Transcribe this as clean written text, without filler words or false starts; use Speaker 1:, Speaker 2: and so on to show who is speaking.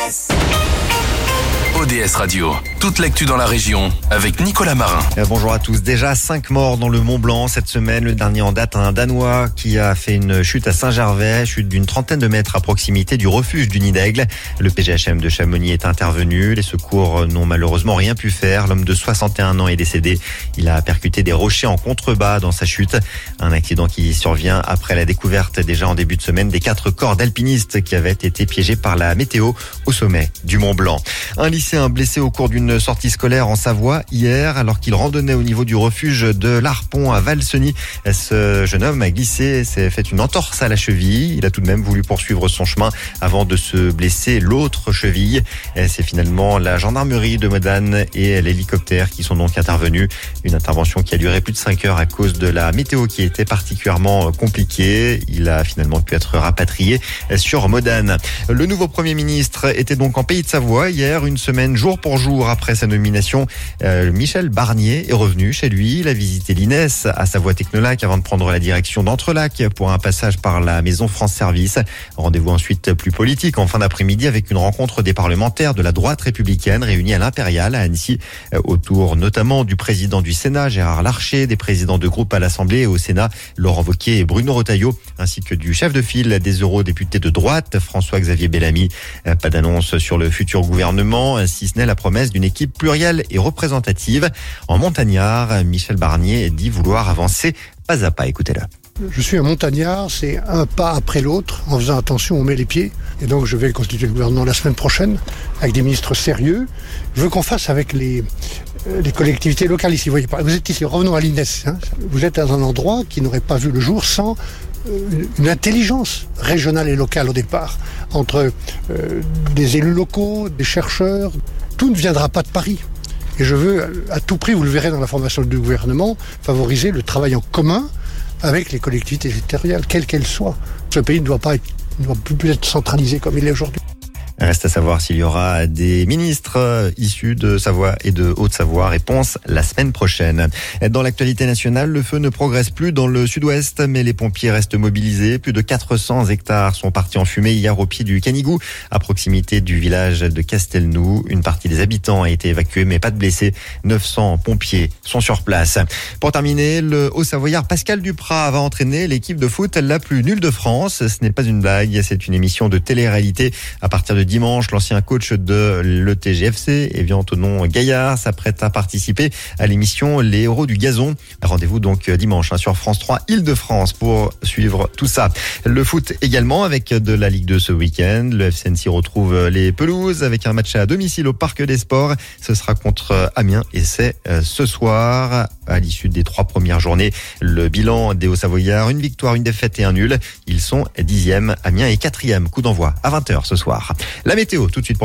Speaker 1: ODS Radio, toute l'actu dans la région avec Nicolas Marin.
Speaker 2: Bonjour à tous. Déjà 5 morts dans le Mont Blanc cette semaine. Le dernier en date, un Danois qui a fait une chute à Saint-Gervais, chute d'une trentaine de mètres à proximité du refuge du Nid d'Aigle. Le PGHM de Chamonix est intervenu. Les secours n'ont malheureusement rien pu faire. L'homme de 61 ans est décédé. Il a percuté des rochers en contrebas dans sa chute. Un accident qui survient après la découverte déjà en début de semaine des 4 corps d'alpinistes qui avaient été piégés par la météo au sommet du Mont Blanc. Un lycéen blessé au cours d'une sortie scolaire en Savoie hier alors qu'il randonnait au niveau du refuge de l'Arpon à Valseny. Ce jeune homme a glissé et s'est fait une entorse à la cheville. Il a tout de même voulu poursuivre son chemin avant de se blesser l'autre cheville. C'est finalement la gendarmerie de Modane et l'hélicoptère qui sont donc intervenus. Une intervention qui a duré plus de 5 heures à cause de la météo qui était particulièrement compliquée. Il a finalement pu être rapatrié sur Modane. Le nouveau Premier ministre était donc en Pays de Savoie hier, une semaine jour pour jour après sa nomination. Michel Barnier est revenu chez lui. Il a visité l'INES à Savoie-Technolac avant de prendre la direction d'Entrelac pour un passage par la maison France Service. Rendez-vous ensuite plus politique en fin d'après-midi avec une rencontre des parlementaires de la droite républicaine réunis à l'Impérial à Annecy, autour notamment du président du Sénat Gérard Larcher, des présidents de groupe à l'Assemblée et au Sénat Laurent Wauquiez et Bruno Retailleau, ainsi que du chef de file des eurodéputés de droite François-Xavier Bellamy. Pas d'annonce sur le futur gouvernement, si ce n'est la promesse d'une équipe plurielle et représentative. En montagnard, Michel Barnier dit vouloir avancer pas à pas. Écoutez-le.
Speaker 3: Je suis un montagnard, c'est un pas après l'autre, en faisant attention où on met les pieds. Et donc je vais constituer le gouvernement la semaine prochaine, avec des ministres sérieux. Je veux qu'on fasse avec les collectivités locales ici. Vous êtes ici, revenons à l'INES. Vous êtes dans un endroit qui n'aurait pas vu le jour sans une intelligence régionale et locale au départ, entre des élus locaux, des chercheurs. Tout ne viendra pas de Paris. Et je veux, à tout prix, vous le verrez dans la formation du gouvernement, favoriser le travail en commun avec les collectivités territoriales, quelles qu'elles soient. Ce pays ne doit plus être centralisé comme il est aujourd'hui.
Speaker 2: Reste à savoir s'il y aura des ministres issus de Savoie et de Haute-Savoie. Réponse la semaine prochaine. Dans l'actualité nationale, le feu ne progresse plus dans le sud-ouest, mais les pompiers restent mobilisés. Plus de 400 hectares sont partis en fumée hier au pied du Canigou, à proximité du village de Castelnou. Une partie des habitants a été évacuée, mais pas de blessés. 900 pompiers sont sur place. Pour terminer, le Haut-Savoyard Pascal Duprat va entraîner l'équipe de foot la plus nulle de France. Ce n'est pas une blague, c'est une émission de télé-réalité. À partir de dimanche, l'ancien coach de l'ETGFC, Evian Tonon Gaillard, s'apprête à participer à l'émission Les Héros du Gazon. Rendez-vous donc dimanche sur France 3 Île-de-France pour suivre tout ça. Le foot également avec de la Ligue 2 ce week-end. Le FC Annecy retrouve les pelouses avec un match à domicile au Parc des Sports. Ce sera contre Amiens et c'est ce soir. À l'issue des 3 premières journées, le bilan des Hauts-Savoyards, une victoire, une défaite et un nul. Ils sont 10e, Amiens est 4e. Coup d'envoi à 20h ce soir. La météo tout de suite.